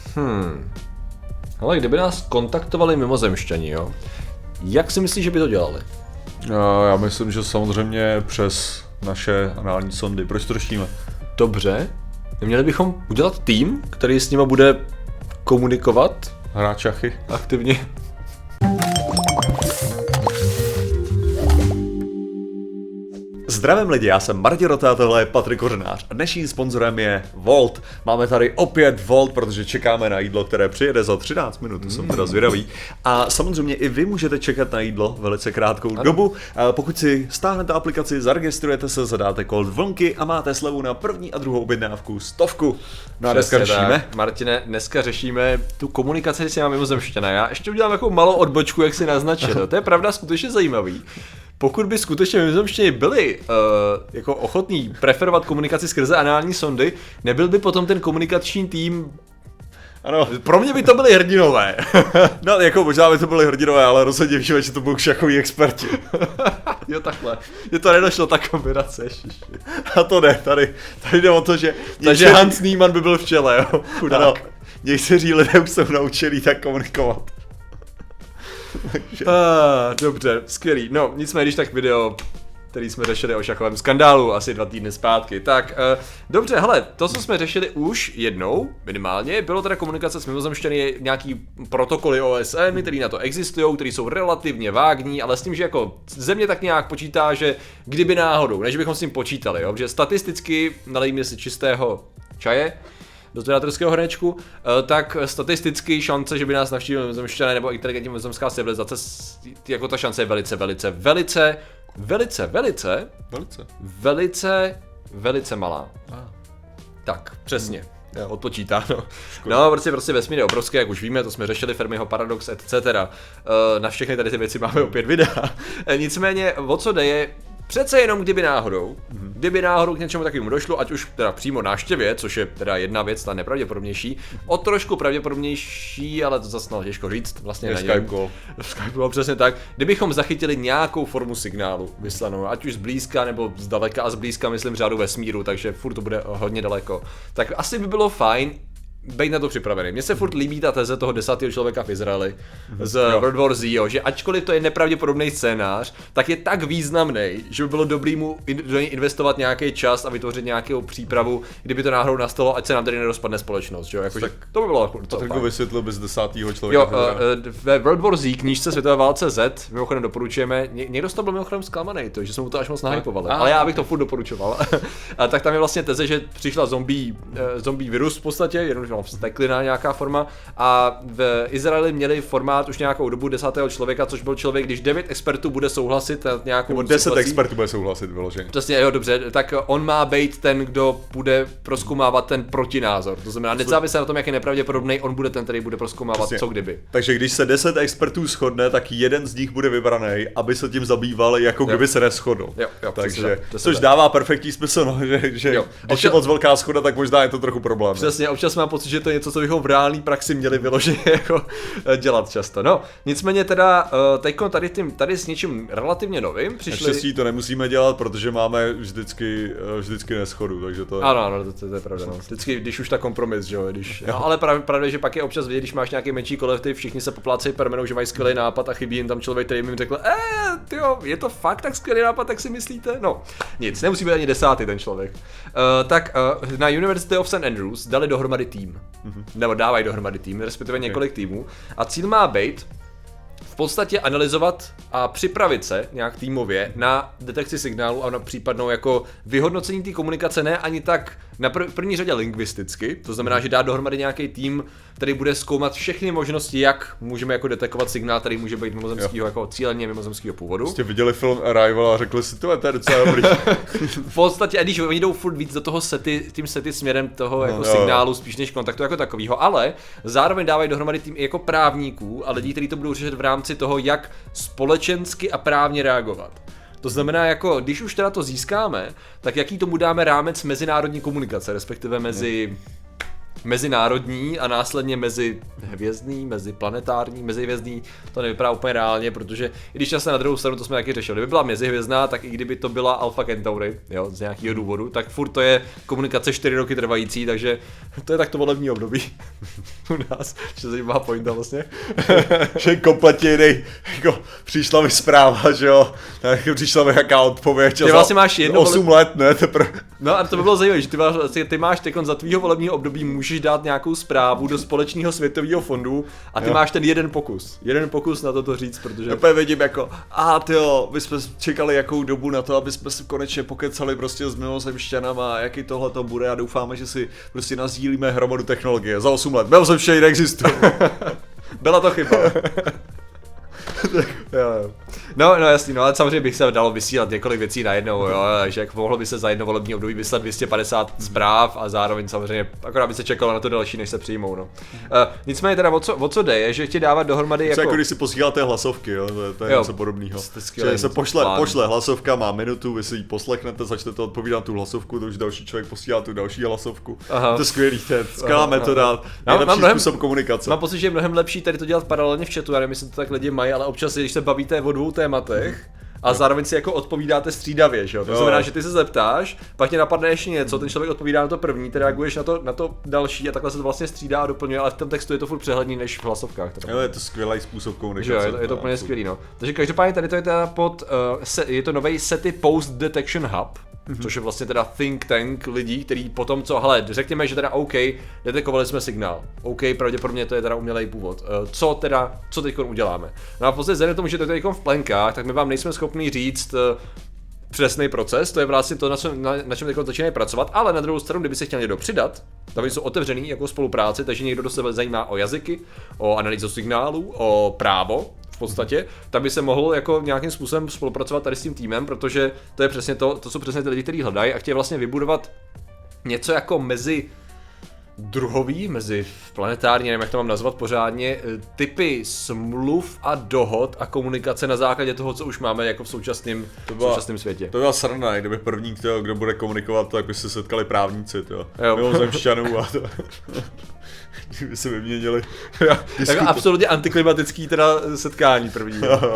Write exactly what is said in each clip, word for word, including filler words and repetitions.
Hmm. Ale kdyby nás kontaktovali mimozemšťani, jo? Jak si myslíš, že by to dělali? Já myslím, že samozřejmě přes naše anální sondy. Proč to řešíme? Dobře. Měli bychom udělat tým, který s nima bude komunikovat. Hrát šachy. Aktivně. Zdravím lidi, já jsem Martin Rota a tohle je Patrik Kořenář a dnešním sponzorem je Volt. Máme tady opět Volt, protože čekáme na jídlo, které přijede za třináct minut, to jsem teda zvědavý. A samozřejmě i vy můžete čekat na jídlo velice krátkou ano. dobu. Pokud si stáhnete aplikaci, zaregistrujete se, zadáte kód vlnky a máte slevu na první a druhou objednávku stovku. No a dneska řešíme. Martine, dneska řešíme tu komunikaci s těma mimozemšťana. Já ještě udělám takovou malou odbočku, jak si naznačil. To je pravda skutečně zajímavý. Pokud by skutečně mimozemšťani byli uh, jako ochotní preferovat komunikaci skrze anální sondy, nebyl by potom ten komunikační tým. Ano. Pro mě by to byli hrdinové. No jako možná by to byli hrdinové, ale rozhodně víme, že to budou šachoví experti. Jo takhle. Mně to nedošlo ta kombinace. A to ne, tady, tady jde o to, že... Takže někteří... Hans Niemann by byl v čele, jo. Chudák. Ano, někteří lidé už jsou naučení tak komunikovat. ah, dobře, skvělý. No, nicméně, když tak video, který jsme řešili o šachovém skandálu asi dva týdny zpátky. Tak, uh, dobře, hele, to, co jsme řešili už jednou, minimálně, bylo teda komunikace s mimozemšťany, nějaký protokoly O S N, který na to existují, který jsou relativně vágní, ale s tím, že jako země tak nějak počítá, že kdyby náhodou, než bychom s tím počítali, jo, že statisticky, nalejme si čistého čaje, do predátorského hrnečku, tak statisticky šance, že by nás navštívili mimozemšťané nebo inteligentní mimozemská civilizace, jako ta šance je velice, velice, velice, velice, velice, velice, velice, velice malá. Ah. Tak, přesně. Jo, odpočítáno. No, prostě, prostě vesmír je obrovský, jak už víme, to jsme řešili, Fermiho paradox, et cetera. Na všechny tady ty věci máme opět videa. Nicméně, o co jde je, přece jenom kdyby náhodou, mm-hmm. kdyby náhodou k něčemu takovému došlo, ať už teda přímo návštěvě, což je teda jedna věc, ta nepravděpodobnější, o trošku pravděpodobnější, ale to zase no, těžko říct, vlastně je na Skype call. Skype call, přesně tak. Kdybychom zachytili nějakou formu signálu vyslanou, ať už zblízka nebo zdaleka a zblízka, myslím řádu vesmíru, takže furt to bude hodně daleko, tak asi by bylo fajn bejt na to připravený. Mně se furt líbí ta teze toho desátého člověka v Izraeli z jo. World War Z, jo, že ačkoliv to je nepravděpodobný scénář, tak je tak významný, že by bylo dobrý mu do něj investovat nějaký čas a vytvořit nějakou přípravu, kdyby to náhodou nastalo, ať se nám tady nerozpadne společnost, jo, jakože to by bylo to. Tak vysvětlil bys desátého člověka. Jo, uh, ve World War Z, knížce Světové válce Z, mimochodem doporučujeme, Ně, někdo z toho byl mimochodem zklamaný, to, že jsme mu to až moc nahypovali, ale já bych to furt doporučoval. A tak tam je vlastně teze, že přišla zombie, uh, zombie virus v podstatě, jenom vsteklina nějaká forma a v Izraeli měli formát už nějakou dobu desátého člověka, což byl člověk, když devět expertů bude souhlasit na nějakou nebo deset expertů bude souhlasit vyloženě. Přesně, jo, dobře, tak on má být ten, kdo bude prozkoumávat ten protinázor. To znamená, nezávisle na tom, jak je nepravděpodobný, on bude ten, který bude prozkoumávat co kdyby. Takže když se deset expertů shodne, tak jeden z nich bude vybraný, aby se tím zabýval, jako kdyby jo. se neshodl. Jo, jo, takže což dává perfektní smysl, no, že, že jo. když občas, je moc velká shoda, tak možná je to trochu problém. Přesně, občas mám pocit, že to je něco, co bychom v reálné praxi měli vyloženě jako dělat často. No, nicméně teda teďko tady, tím, tady s něčím relativně novým přišli. Naštěstí to nemusíme dělat, protože máme vždycky, vždycky neschodu, takže to je... Ano, ano, to, to, to je pravda, no. Vždycky, když už ta kompromis, že jo, když... No, ale pravda, pravda, že pak je občas vidět, když máš nějaký menší kolektiv, všichni se poplácejí permenou, že mají skvělý nápad a chybí jim tam člověk, který jim řekl, eh, tyjo, je to fakt tak skvělý nápad, tak si myslíte? No, nic, nemusí být ani desátý ten člověk. Uh, tak uh, na University of Saint Andrews dali dohromady tým. Mm-hmm. Nebo dávají dohromady tým, respektive okay. několik týmů. A cíl má být v podstatě analyzovat a připravit se nějak týmově na detekci signálu a na případnou jako vyhodnocení té komunikace, ne ani tak na prv, v první řadě lingvisticky, to znamená, že dá dohromady nějaký tým, který bude zkoumat všechny možnosti, jak můžeme jako detekovat signál, který může být mimozemského jako cíleně mimozemského původu. Jste viděli film Arrival a řekli si, to je docela dobrý. V podstatě, a když oni jdou furt víc do toho sety, tím sety směrem toho jako no, signálu, jo. spíš než kontaktu jako takového, ale zároveň dávají dohromady tým i jako právníků a lidí, kteří to budou řešit v rámci toho, jak společensky a právně reagovat. To znamená, jako, když už teda to získáme, tak jaký tomu dáme rámec mezinárodní komunikace, respektive mezi mezinárodní a následně mezihvězdný, meziplanetární, mezihvězdný, to nevypadá úplně reálně, protože i když se na druhou stranu, to jsme taky řešili, kdyby byla mezihvězdná, tak i kdyby to byla Alpha Centauri, jo, z nějakého důvodu, tak furt to je komunikace čtyři roky trvající, takže to je takto volební období u nás, že zajímavá pointa vlastně. Že kompletně jiný, jako přišla mi zpráva, že jo, tak přišla mi jaká odpověď. Ty vlastně máš jedno osm vole... let, ne, teprve. No a to by bylo zajímavé, že ty máš, ty máš tekon za tvýho volebního období můžeš dát nějakou zprávu do společného světového fondu a ty jo. máš ten jeden pokus. Jeden pokus na to to říct, protože... Já úplně vidím jako, a tyjo, my jsme čekali jakou dobu na to, aby jsme si konečně pokecali prostě s mimozemšťanama, jaký tohle to bude a doufáme, že si prostě nazdílíme hromadu technologie. Za osm let, mimozemšťané neexistují. Byla to chyba. jo, jo. No, no jasný, no ale samozřejmě bych se dalo vysílat několik věcí najednou, jo, takže jak mohlo by se za jedno volební období vyslat dvě stě padesát zpráv a zároveň samozřejmě akorát by se čekalo na to další, než se přijmou, no. Uh, nicméně teda o co, o co jde, je, že ti dávat dohromady jako... Co jako když si posíláte hlasovky, jo, to je, to je něco podobného. Že se pošle, pošle hlasovka, má minutu, vy si ji poslechnete, začnete odpovídat na tu hlasovku, to už další člověk posílá tu další hlasovku. Aha. To je skvělý, to je skvělá metoda, nejlepší způsob komunikace. Mám pocit, že je mnohem lepší tady to dělat paralelně v chatu, já nevím, jestli to tak lidi mají, ale občas, když se bavíte o dvou tématech, a zároveň si jako odpovídáte střídavě, že jo? To znamená, že ty se zeptáš, pak tě napadne ještě něco, ten člověk odpovídá na to první, ty reaguješ na to, na to další a takhle se to vlastně střídá a doplňuje, ale v tom textu je to furt přehledný než v hlasovkách. Jo, je to skvělý způsob komunikace. Jo, je to, je to úplně skvělý, no. Takže každopádně tady to je teda pod, uh, se, je to nový SETI Post Detection Hub, mm-hmm. což je vlastně teda think tank lidí, který potom co, hele, řekněme, že teda OK, detekovali jsme signál, OK, pravděpodobně to je teda umělej původ, uh, co teda, co teďkon uděláme. No a v podstatě vzhledem tomu, že to je teďkon v plenkách, tak my vám nejsme schopni říct uh, přesný proces, to je vlastně to, na, co, na, na čem teďkon začínají pracovat, ale na druhou stranu, kdyby se chtěl někdo přidat, tam jsou otevřený jako spolupráci, takže někdo, kdo se zajímá o jazyky, o analýzu signálů, o právo, v podstatě, tak by se mohl jako nějakým způsobem spolupracovat tady s tím týmem, protože to je přesně to, to jsou přesně ty lidi, kteří hledají a chtějí vlastně vybudovat něco jako mezi druhový, mezi planetární, nevím jak to mám nazvat pořádně, typy smluv a dohod a komunikace na základě toho, co už máme jako v současném, v současném světě. To byla sranda, kdyby první, kdo, kdo bude komunikovat, tak by se setkali právníci, jo. Mimozemšťanů a to. Kdyby se vyměnili. Jako absolutně antiklimatický teda setkání první.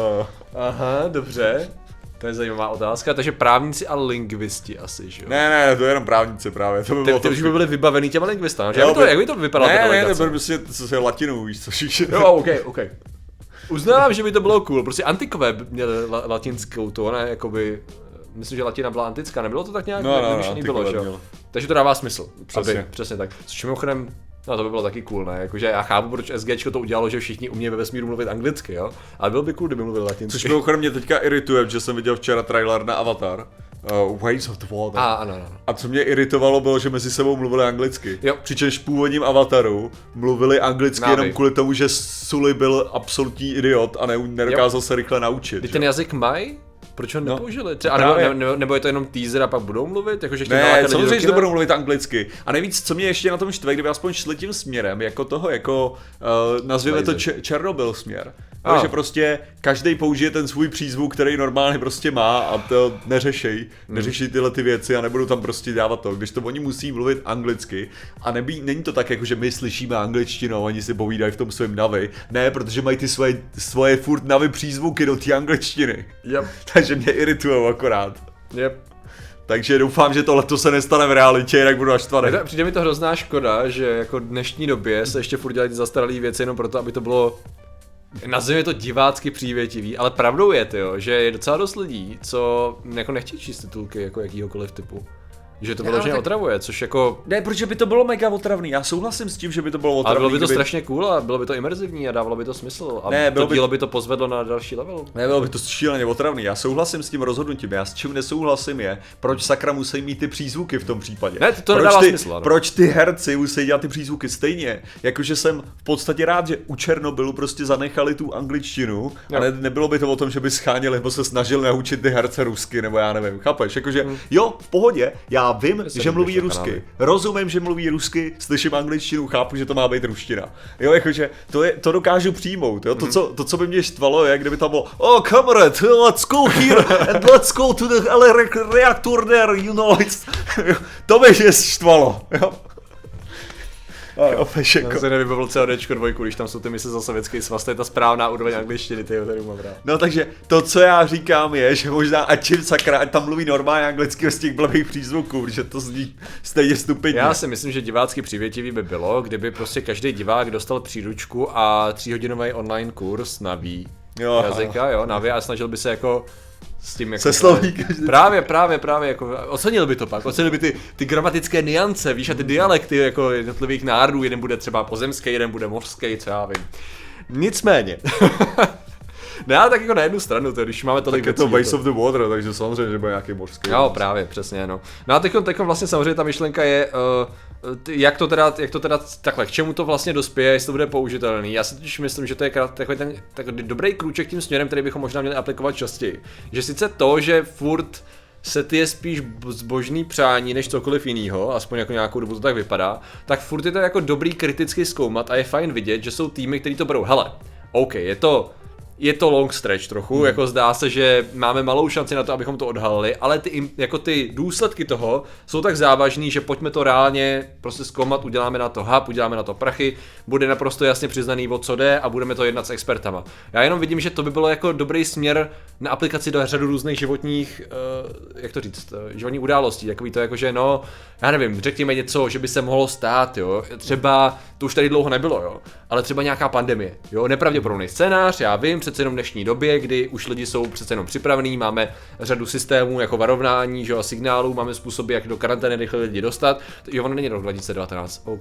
Aha, dobře. To je zajímavá otázka, takže právníci a lingvisti asi, že jo? Ne, ne, to je jenom právníci právě. To by bylo ty, ty už by byli vybavený těma lingvistama, že? Jak by to, jak by to vypadalo? Ne, ne, to by prostě co se latinou, víš co všichni. Jo, ok, ok. Uznávám, že by to bylo cool, prostě antikové měli la, latinskou to, ne, jakoby... Myslím, že latina byla antická, nebylo to tak nějak no, no, vymyšlený no, bylo, že jo? Takže to dává smysl, přesně, aby, přesně tak. Což mimochodem, no to by bylo taky cool, ne? Jakože já chápu, proč SGčko to udělalo, že všichni umějí ve vesmíru mluvit anglicky, jo? Ale bylo by cool, kdyby mluvili latinsky. Což mimochodem mě teďka irituje, že jsem viděl včera trailer na Avatar. Uh, Waves of the Water. A, ano, ano. A co mě iritovalo bylo, že mezi sebou mluvili anglicky. Jo. Přičemž v původním Avataru mluvili anglicky Návy. Jenom kvůli tomu, že Sully byl absolutní idiot a ne, nedokázal jo. se rychle naučit. Ty ten jazyk mají? Proč ho nepoužili? Třeba, nebo, ne, ne, nebo je to jenom teaser a pak budou mluvit? Jako, že ne, samozřejmě, že to budou mluvit anglicky. A nejvíc, co mě ještě na tom štve, kdyby aspoň šli tím směrem, jako toho, jako uh, nazvěme to č- Černobyl směr. Ah. Takže prostě každý použije ten svůj přízvuk, který normálně prostě má a to neřešej, neřeší tyhle ty věci a nebudou tam prostě dávat to, když to oni musí mluvit anglicky a nebí, není to tak jako, že my slyšíme angličtinu a oni si povídají v tom svém navi, ne, protože mají ty svoje, svoje furt navi přízvuky do té angličtiny, yep. takže mě iritujou akorát. Yep. Takže doufám, že tohle se nestane v realitě, jinak budu naštvaný. Přijde mi to hrozná škoda, že jako v dnešní době se ještě furt dělají zastaralé věci jenom proto, aby to bylo, nazveme to divácky přívětivý, ale pravdou je, tyjo, že je docela dost lidí, co jako nechtějí číst titulky jako jakýhokoliv typu. Že to vyloženě tak... otravuje, což jako... Ne, protože by to bylo mega otravný, já souhlasím s tím, že by to bylo otravný. Ale bylo by to kdyby... strašně cool a bylo by to imerzivní a dávalo by to smysl a ne, to by... dílo by to pozvedlo na další level. Ne, bylo by to šíleně otravný, já souhlasím s tím rozhodnutím, já s čím nesouhlasím je, proč sakra musí mít ty přízvuky v tom případě. Ne, to, to proč nedává ty, smysl. Ano. Proč ty herci musí dělat ty přízvuky stejně, jakože jsem v podstatě rád, že u Černobylu prostě zanechali tu angličtinu, jo. Ale nebylo by to o tom, že by scháněli nebo se snažili naučit ty herce rusky, nebo já nevím, chápeš, jakože hmm. jo, v pohodě, já vím, že mluví rusky. Rozumím, že mluví rusky, slyším angličtinu, chápu, že to má být ruština. Jo, jakože to, je, to dokážu přijmout. Jo? To, co, to, co by mě štvalo, je, kdyby tam bylo oh, kamarad, let's go here and let's go to the reactor there, you know, it's... to by mě štvalo. Jo? Jo, jako... Já se nevybavil CODčko dvojku, když tam jsou ty mise za sovětský svaz, to je ta správná úroveň angličtiny, tyjo, tady umám rád. No takže to, co já říkám je, že možná ať čím sakra, ať tam mluví normálně anglicky z těch blbých přízvuků, protože to zní stejně stupidně. Já si myslím, že divácky přívětivý by bylo, kdyby prostě každý divák dostal příručku a tříhodinový online kurz na ví jo, jazyka, jo, na ví a snažil by se jako s tím jako... Se sloví každý. Právě, právě, právě, jako ocenil by to pak, ocenil by ty, ty gramatické niance, víš, a ty dialekty jako jednotlivých národů, jeden bude třeba pozemský, jeden bude mořský, co já vím. Nicméně. Ne, ale tak jako na jednu stranu, to, když máme tolik tak je to Ways of the Water, takže samozřejmě, že bude nějaký mořský. Jo, právě, přesně, no. No a teď vlastně samozřejmě ta myšlenka je, uh, jak to teda, jak to teda takhle, k čemu to vlastně dospěje, jestli to bude použitelný. Já si totiž myslím, že to je takový ten takový dobrý krůček tím směrem, který bychom možná měli aplikovat častěji. Že sice to, že furt sety je spíš zbožný přání než cokoliv jinýho, aspoň jako nějakou dobu to tak vypadá, tak furt je to jako dobrý kriticky zkoumat a je fajn vidět, že jsou týmy, který to berou. Hele, OK, je to Je to long stretch trochu, hmm. jako zdá se, že máme malou šanci na to, abychom to odhalili, ale ty, jako ty důsledky toho jsou tak závažný, že pojďme to reálně prostě zkoumat, uděláme na to hub, uděláme na to prachy, bude naprosto jasně přiznaný, o co jde a budeme to jednat s expertama. Já jenom vidím, že to by bylo jako dobrý směr na aplikaci do řadu různých životních, uh, jak to říct, životních událostí, takový to jako, že no, já nevím, řekněme něco, že by se mohlo stát, jo, třeba, to už tady dlouho nebylo, jo, ale třeba nějaká pandemie, jo, nepravděpodobný scénář, já vím, přece jenom v dnešní době, kdy už lidi jsou přece jenom připravení, máme řadu systémů jako varovnání, že jo, a signálů, máme způsoby, jak do karantény rychle lidi dostat. Jo, ono není rok dva tisíce devatenáct, OK,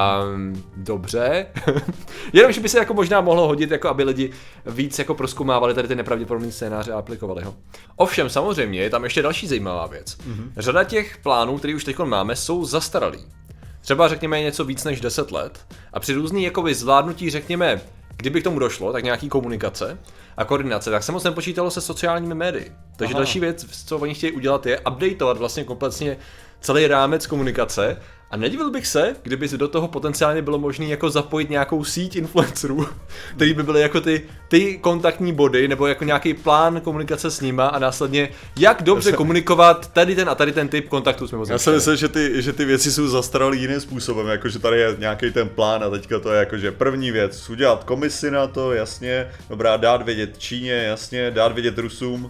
um, dobře. Jenom, že by se jako možná mohlo hodit, jako aby lidi víc jako prozkoumávali tady ty nepravděpodobné scénáře a aplikovali ho. Ovšem, samozřejmě, je tam ještě další zajímavá věc. Mm-hmm. Řada těch plánů, které už teď máme, jsou zastaralý. Třeba řekněme něco víc než deset let a při různý jakoby zvládnutí, řekněme, kdyby k tomu došlo, tak nějaký komunikace a koordinace, tak se moc nepočítalo se sociálními médii. Takže Aha. další věc, co oni chtějí udělat, je updateovat vlastně kompletně celý rámec komunikace a nedivil bych se, kdyby do toho potenciálně bylo možné jako zapojit nějakou síť influencerů, který by byly jako ty, ty kontaktní body nebo jako nějaký plán komunikace s nima a následně jak dobře se... komunikovat tady ten a tady ten typ kontaktů s mimozemštěmi. Já si myslím, že ty, že ty věci jsou zastaralý jiným způsobem, jakože tady je nějaký ten plán a teďka to je jakože první věc, udělat komisi na to, jasně, dobrá, dát vědět Číně, jasně, dát vědět Rusům.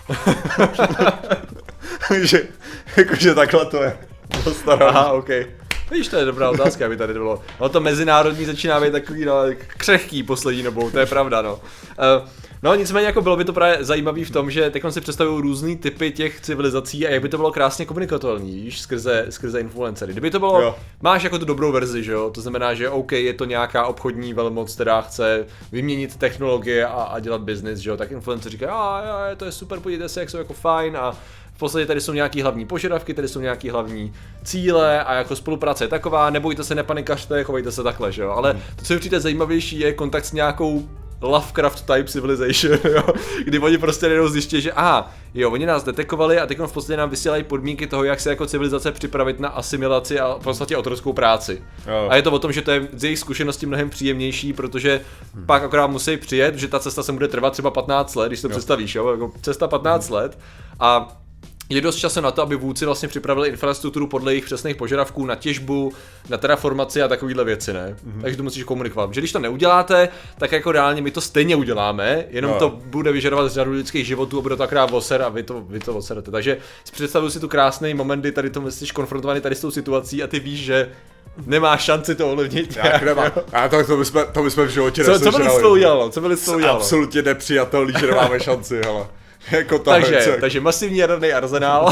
Takže jakože takhle to je. Aha, ok. Víš, to je dobrá otázka, aby tady bylo. No to mezinárodní začíná být takový no, křehký poslední dobou, to je pravda, no. Uh, no nicméně jako bylo by to právě zajímavý v tom, že teď si představují různý typy těch civilizací a jak by to bylo krásně komunikovatelný, víš, skrze, skrze influencery. Kdyby to bylo, jo. Máš jako tu dobrou verzi, že jo, to znamená, že OK, je to nějaká obchodní velmoc, která chce vyměnit technologie a, a dělat business, že jo, tak influencer říká, a, a to je super, podívejte se, jak jsou jako fajn a v podstatě tady jsou nějaký hlavní požadavky, tady jsou nějaký hlavní cíle a jako spolupráce je taková, nebojte se, nepanikařte, chovejte se takhle, že jo, ale hmm. to, co je určitě zajímavější, je kontakt s nějakou Lovecraft type civilization, jo, kdy oni prostě jenom zjištějí, že aha, jo, oni nás detekovali a teď v podstatě nám vysílají podmínky toho, jak se jako civilizace připravit na asimilaci a v podstatě otrockou práci. Jo. A je to o tom, že to je z jejich zkušenosti mnohem příjemnější, protože hmm. pak akorát musí přijet, že ta cesta se bude trvat třeba patnáct let, když to jo. představíš, jo, jako cesta patnáct hmm. let a je dost času na to, aby vůdci vlastně připravili infrastrukturu podle jejich přesných požadavků na těžbu, na terraformaci a takovýhle věci, ne? Mm-hmm. Takže to musíš komunikovat. Že když to neuděláte, tak jako reálně my to stejně uděláme, jenom no. to bude vyžadovat řadu lidských životů a bude to akorát voser a vy to, vy to voserete. Takže představuji si tu krásný moment, kdy tady to jsi konfrontovaný tady s tou situací a ty víš, že nemáš šanci to ovlivnit. Jak nemá. A to, to, bychom, to bychom v životě co, co by lidstvo udělalo? Co by lidstvo udělalo? Absolutně nepřijatelný, že nemáme šanci, hele. Jako takže, takže masivní jaderný arzenál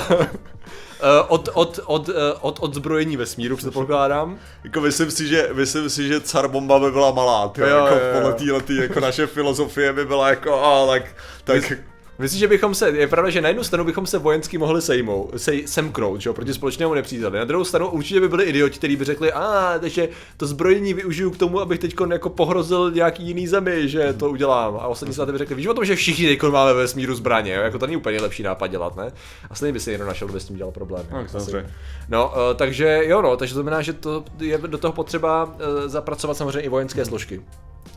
od, od, od, od odzbrojení vesmíru, předpokládám. Jako myslím si, že, myslím si, že car bomba by byla malá, tyjo, jo, jako jo, jo. Letý, jako naše filozofie by byla jako, a tak, tak... Mys, myslím, že bychom se, je pravda, že na jednu stranu bychom se vojensky mohli sejmout, sej, semknout, že jo, proti společnému nepříteli. Na druhou stranu určitě by byli idioti, kteří by řekli, a takže to zbrojení využiju k tomu, abych teď jako pohrozil nějaký jiný zemi, že to udělám. A ostatní státy by řekli, víš o tom, že všichni teď máme ve vesmíru zbraně, jo? Jako to není úplně lepší nápad dělat, ne? A stejně by si někdo našel, kdo by s tím dělal problém. No, no uh, takže jo, no, takže to znamená, že to je do toho potřeba uh, zapracovat samozřejmě i vojenské složky.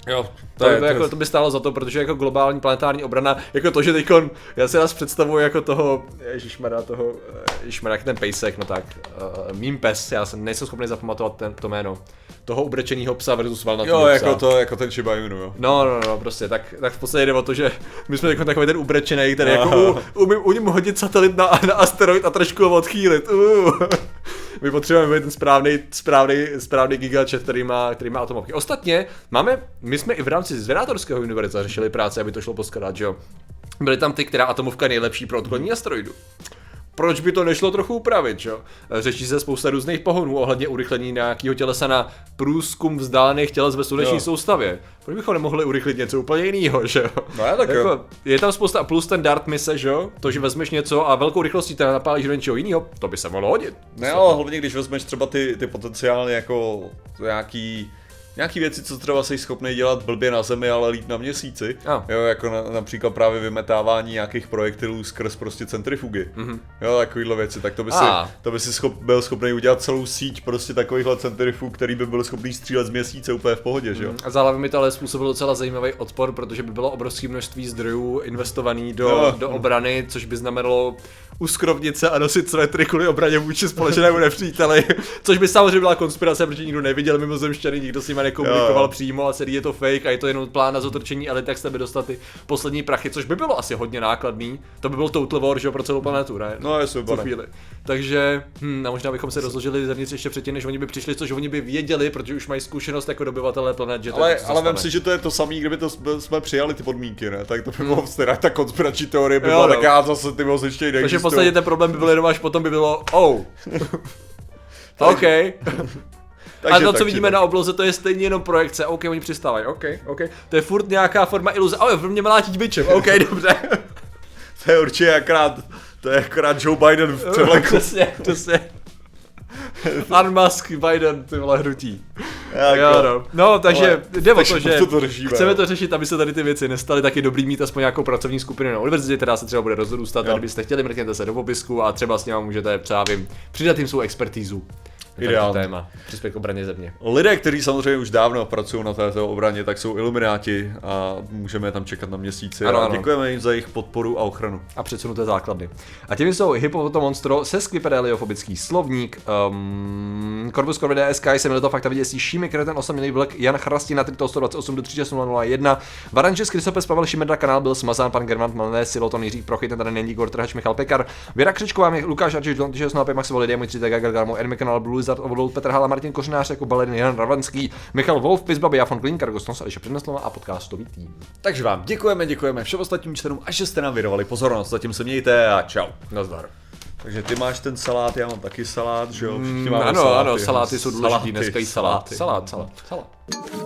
Jo, To, to, by, jako, to by stálo za to, protože jako globální planetární obrana, jako to, že teďkon, já si nás představuji jako toho, ježišmarja, toho, ježišmarja, jak ten pejsek, no tak, uh, mým pes, já jsem nejsem schopný zapamatovat ten, to jméno, toho ubrečenýho psa versus valnatýho psa. Jo, jako to, jako ten Shiba Inu, jo. No, no, no, prostě, tak, tak v podstatě jde o to, že my jsme takový ten ubrečený, který jako umím, umím hodit satelit na, na asteroid a trošku ho odchýlit. Uh. My potřebujeme být ten správný, správný, správný gigačet, který má, který má atomovky. Ostatně, máme, my jsme i v rámci zvědátorského univerza řešili práce, aby to šlo poskladat, že jo. Byly tam ty, která atomovka nejlepší pro odklonění asteroidu. Proč by to nešlo trochu upravit, jo? Řeší se spousta různých pohonů ohledně urychlení nějakého tělesa na průzkum vzdálených těles ve sluneční soustavě. Proč bychom nemohli urychlit něco úplně jiného, že jo? No, tak jako, jo. Je tam spousta, plus ten dart mise, že jo? To, že vezmeš něco a velkou rychlostí teda napálíš do něčeho jiného, to by se mohlo hodit. Ne, ale hlavně když vezmeš třeba ty, ty potenciálně jako nějaký Nějaký věci, co třeba jsi schopný dělat blbě na Zemi, ale líp na Měsíci. Oh. Jo, jako na, například právě vymetávání nějakých projektilů skrz prostě centrifugy. Mm-hmm. Jo, takovýhle věci, tak to by si, ah. to by si schop, byl schopný udělat celou síť prostě takovýchhle centrifug, který by byl schopný střílet z Měsíce úplně v pohodě, že jo. Mm. A zároveň mi to ale způsobilo docela zajímavý odpor, protože by bylo obrovské množství zdrojů investovaný do, no. do obrany, což by znamenalo uskrovnit se a nosit své trikuly obraně vůči společnému nepříteli, což by samozřejmě byla konspirace, protože nikdo neviděl mimozemšťany, nikdo s nimi nekomunikoval jo. přímo a celý je to fake a je to jenom plán na zotrčení elit, jak se by dostat ty poslední prachy, což by bylo asi hodně nákladný. To by byl total war, že pro celou planetu, ne? No, je super. Chvíli. Takže, hm, a možná bychom se rozložili zevnitř ještě předtím, než oni by přišli, což oni by věděli, protože už mají zkušenost jako dobyvatelé planet, že to ale, ale vem si, že to je to samé, kdyby to jsme přijali ty podmínky, ne? Tak to by bylo hmm. ta konspirační teorie by byla taká zase ty mozečtěji neexistují. Takže v podstatě ten problém by byl jenom až potom by bylo oh. OK. A to, co vidíme na obloze, to je stejně jenom projekce. OK, oni přistávají. OK, OK. To je furt nějaká forma iluze. Ale v mě mlátit bičem. OK, dobře. To je určitě akorát, to je akorát Joe Biden v převleku. Přesně, přesně. Unmask Biden, ty vole hrutí. Jako, no. no, takže jde o to, že to řešíme, chceme to řešit, aby se tady ty věci nestaly, tak je dobrý mít aspoň nějakou pracovní skupinu na univerzitě, která se třeba bude rozrůstat, a kdybyste chtěli, mrkněte se do popisku a třeba s ním můžete třeba vím, přidat jim svou expertízu. Ideální téma. Přispěch k obraně země. Lidé, kteří samozřejmě už dávno pracují na této obraně, tak jsou ilumináti a můžeme je tam čekat na měsíci. Ano, a ano. děkujeme jim za jejich podporu a ochranu. A předsunuté základny. A těmi jsou Hippopotomonstro, Sesquipedaliofobický slovník, um, Corvus Corvidae S K, jsem to fakt vidět Šími, Kreten, osamělý vlk, Jan Chrastina, Trito sto dvacet osm do třicet nula nula jedna, Varančes, Krysopes, Pavel Šimedra, kanál byl smazán, pan Germant, Malné, Siloton, Jiří Prochy, ten tady není, Igor Trhač, Michal Pekar, Věra Křečková, Lukáš Arčiš, Don šest nula pět, Max Volidé, můj tři T G, Gargamo, Ermi kanál, Blue Lizard, Overload, Petr Hala, Martin Kořenář, jako Balerin, Jan Ravanský, Michal Wolf, Pizbaby, Jafon Klín, Kargosnos, Ališe Předneslova a podcastový tým. Takže vám děkujeme, děkujeme všem ostatním členům a že jste nám věnovali pozornost. Zatím se mějte a čau. Nazdar. Takže ty máš ten salát, já mám taky salát, že jo? Mm, ano, saláty, ano, saláty jsou důležitý, dneska jí salát. Salát, salát, salát.